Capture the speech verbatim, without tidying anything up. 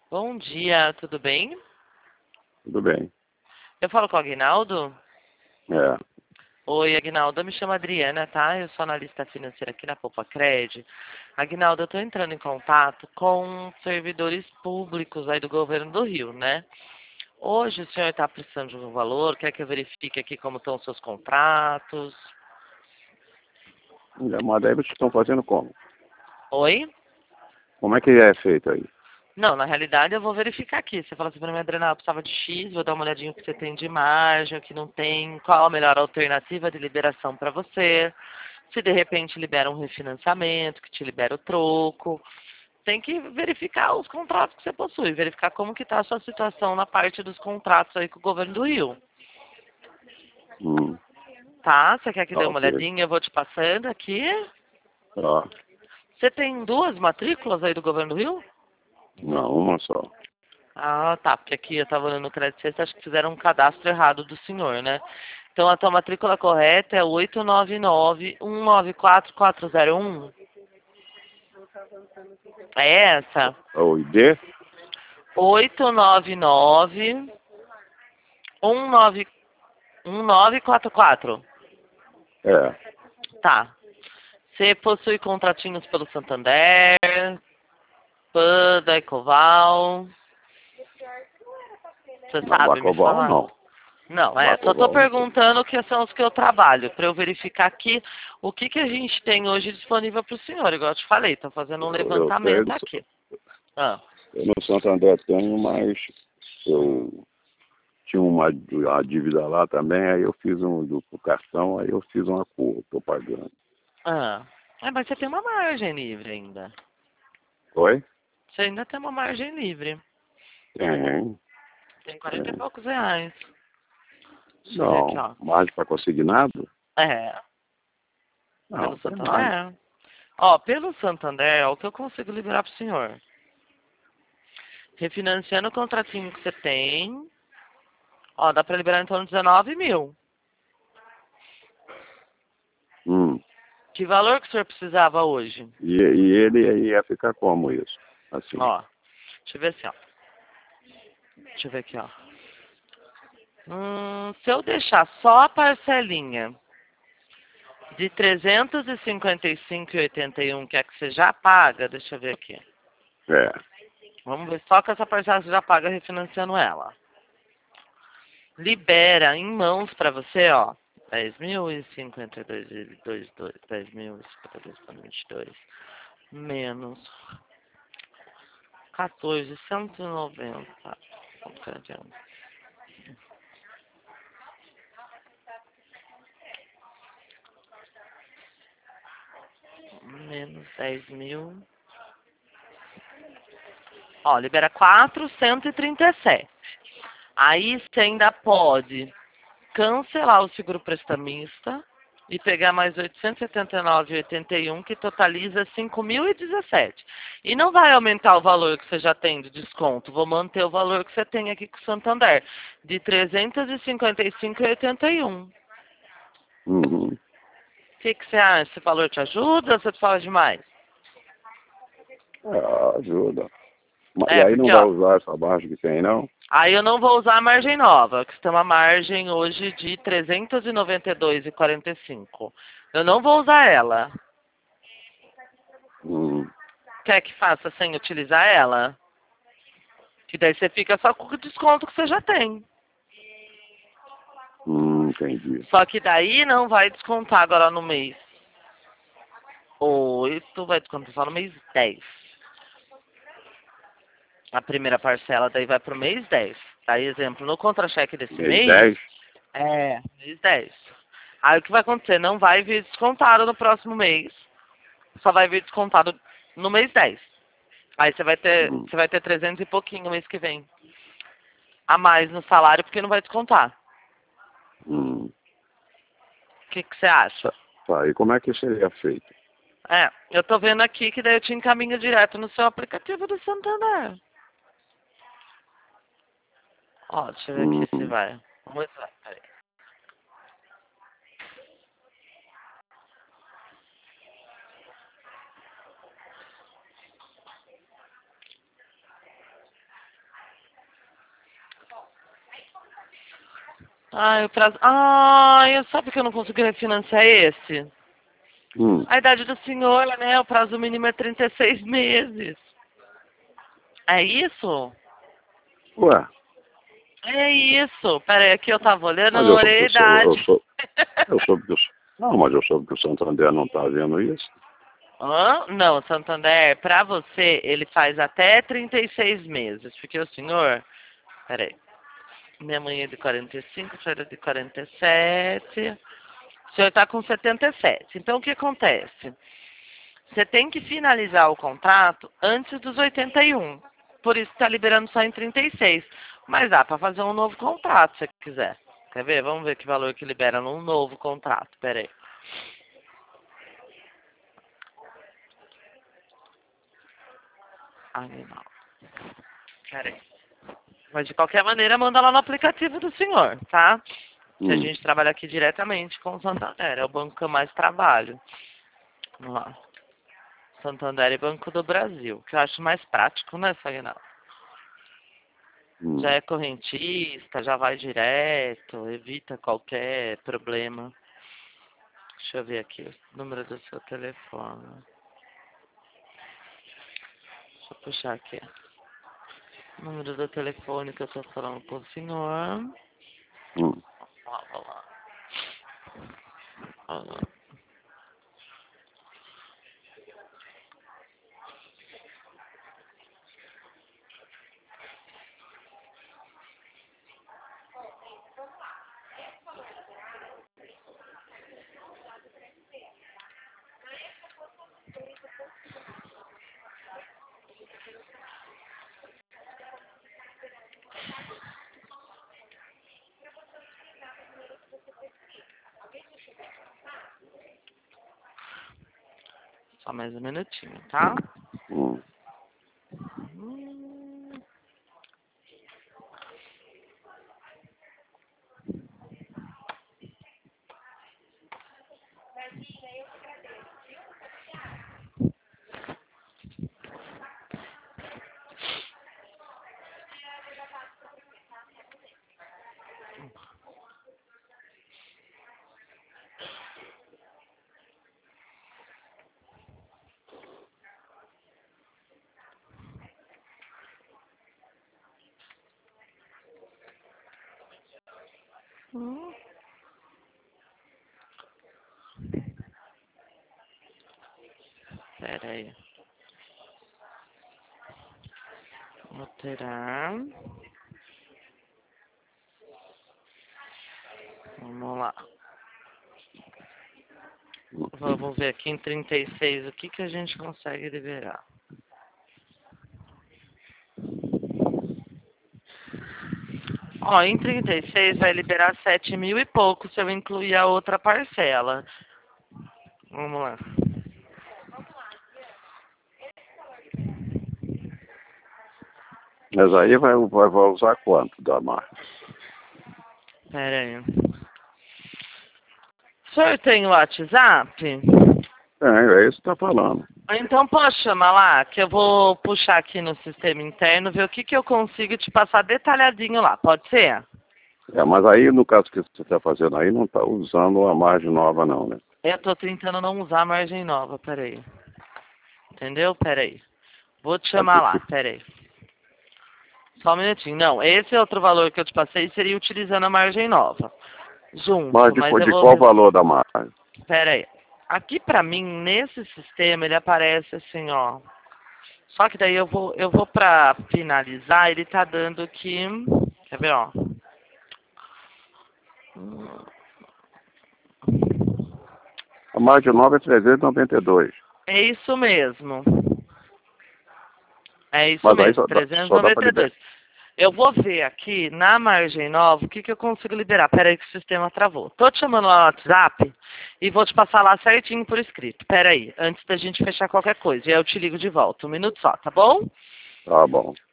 Bom dia, tudo bem? Tudo bem. Eu falo com o Aguinaldo? É. Oi, Aguinaldo, eu me chamo Adriana, tá? Eu sou analista financeira aqui na Poupa Cred. Aguinaldo, eu estou entrando em contato com servidores públicos aí do governo do Rio, né? Hoje o senhor está precisando de um valor, quer que eu verifique aqui como estão os seus contratos? Mas daí vocês estão fazendo como? Oi? Como é que é feito aí? Não, na realidade eu vou verificar aqui. Você fala assim para mim, Adriana, eu precisava de X, vou dar uma olhadinha o que você tem de margem, o que não tem, qual a melhor alternativa de liberação para você. Se de repente libera um refinanciamento, que te libera o troco. Tem que verificar os contratos que você possui, verificar como que está a sua situação na parte dos contratos aí com o governo do Rio. Hum, Tá? Você quer que tá dê uma ok. olhadinha? Eu vou te passando aqui. Tá. Você tem duas matrículas aí do governo do Rio? Não, uma só. Ah, tá, porque aqui eu estava olhando no crédito sexta, acho que fizeram um cadastro errado do senhor, né? Então a tua matrícula correta é oito nove nove, um nove quatro, quatro zero um. É essa? O I D? oito nove nove, um nove, um nove quatro quatro. É. Tá. Você possui contratinhos pelo Santander, Panda, Ecoval. Você Não, sabe me Bacoval falar? não. Não, é, só estou Bacoval não tem. perguntando que são os que eu trabalho, para eu verificar aqui o que, que a gente tem hoje disponível para o senhor. Igual eu te falei, estou fazendo um Eu, eu sei, levantamento do- aqui. Ah, eu no Santander tenho, mas eu tinha uma, uma dívida lá também, aí eu fiz um do pro cartão, aí eu fiz uma cor, tô pagando. ah. É, mas você tem uma margem livre ainda. Oi? Você ainda tem uma margem livre. Tem, Tem quarenta e tem. poucos reais. Deixa eu ver aqui, Não, ó. margem para consignado? É, pelo Não, tem margem. Santander. Ó, pelo Santander, ó, o que eu consigo liberar pro senhor? Refinanciando o contratinho que você tem, ó, dá pra liberar em torno de dezenove mil. Hum. Que valor que o senhor precisava hoje? E, e ele ia ficar como isso? Assim. Ó, deixa eu ver assim, ó. Deixa eu ver aqui, ó. Hum, se eu deixar só a parcelinha de trezentos e cinquenta e cinco e oitenta e um, que é que você já paga, deixa eu ver aqui. É. Vamos ver só que essa parcela você já paga refinanciando ela. Libera em mãos pra você, ó. dez mil e cinquenta e dois, dez mil e cinquenta e dois para vinte e dois menos quatorze, cento e noventa. Menos dez mil. Ó, libera quatrocentos e trinta e sete. Aí você ainda pode cancelar o seguro prestamista e pegar mais oitocentos e setenta e nove vírgula oitenta e um, que totaliza cinco mil e dezessete. E não vai aumentar o valor que você já tem de desconto. Vou manter o valor que você tem aqui com o Santander, de trezentos e cinquenta e cinco vírgula oitenta e um. Uhum. O que, que você acha? Esse valor te ajuda ou você fala demais? É, ajuda. Mas e É, aí não porque, vai ó, usar essa margem que tem, não? aí eu não vou usar a margem nova, que tem uma margem hoje de trezentos e noventa e dois vírgula quarenta e cinco. Eu não vou usar ela. Hum, Quer que faça sem utilizar ela? Que daí você fica só com o desconto que você já tem. hum, entendi. Só que daí não vai descontar agora no mês oito, vai descontar só no mês dez. A primeira parcela daí vai pro mês dez. Aí, exemplo, no contra-cheque desse Mês mês, dez. é, mês dez. Aí o que vai acontecer? Não vai vir descontado no próximo mês, só vai vir descontado no mês dez. Aí você vai ter, Hum, você vai ter trezentos e pouquinho mês que vem. A mais no salário, porque não vai descontar. hum. O que, que você acha? Tá, tá, e como é que seria feito? É, eu tô vendo aqui que daí eu te encaminho direto no seu aplicativo do Santander. Ó, deixa eu ver aqui se Hum, vai. Vamos ver. Peraí. Ai, o prazo... Ai, sabe que eu não consigo refinanciar esse? Hum. A idade do senhor, né? O prazo mínimo é trinta e seis meses. É isso? Ué, É isso. Peraí, aqui eu tava olhando, eu mas não eu soube olhei que a o seu, eu idade. sou, eu soube que o, não, mas eu soube que o Santander não está vendo isso. Hã? Não, Santander, pra você, ele faz até trinta e seis meses. Porque o senhor... Peraí. Minha mãe é de quarenta e cinco, o senhor é de quarenta e sete. O senhor está com setenta e sete. Então, o que acontece? Você tem que finalizar o contrato antes dos oitenta e um. Por isso está liberando só em trinta e seis. Mas dá para fazer um novo contrato, se você quiser. Quer ver? Vamos ver que valor que libera num novo contrato. Pera aí. Animal. Pera aí. Mas de qualquer maneira, manda lá no aplicativo do senhor, tá? Que a Hum. gente trabalha aqui diretamente com o Santander. É o banco que eu mais trabalho. Vamos lá. Santander e Banco do Brasil. Que eu acho mais prático, né, Sagnal? Hum. Já é correntista, já vai direto, evita qualquer problema. Deixa eu ver aqui o número do seu telefone. Deixa eu puxar aqui. Número do telefone que eu tô falando com o senhor. Hum. Ó, ó lá. Ó lá. Só mais um minutinho, tá? Hum. Hum. Hum. Pera aí. Alterar. Vamos lá. Vamos ver aqui em trinta e seis o que, que a gente consegue liberar. Ó, em trinta e seis vai liberar sete mil e pouco se eu incluir a outra parcela. Vamos lá. Mas aí vai, vai, vai usar quanto da marca? Pera aí. O senhor tem o WhatsApp? É, é isso que tá falando. Então posso chamar lá, que eu vou puxar aqui no sistema interno, ver o que, que eu consigo te passar detalhadinho lá. Pode ser? É, mas aí no caso que você está fazendo aí, não está usando a margem nova não, né? Eu tô tentando não usar a margem nova, peraí. Entendeu? Peraí. Vou te chamar lá, peraí. Só um minutinho. Não, esse outro valor que eu te passei seria utilizando a margem nova. Junto, Mas de, mas eu de vou... qual valor da margem? Pera aí. Aqui pra mim, nesse sistema, ele aparece assim, ó. Só que daí eu vou, eu vou pra finalizar, ele tá dando aqui... Quer ver, ó? A margem nova é trezentos e noventa e dois. É isso mesmo. É isso Mas aí mesmo, só dá, trezentos e só dá para noventa e liberar. dois. Eu vou ver aqui, na margem nova, o que, que eu consigo liberar. Pera aí que o sistema travou. Tô te chamando lá no WhatsApp e vou te passar lá certinho por escrito. Pera aí, antes da gente fechar qualquer coisa. E aí eu te ligo de volta. Um minuto só, tá bom? Tá bom.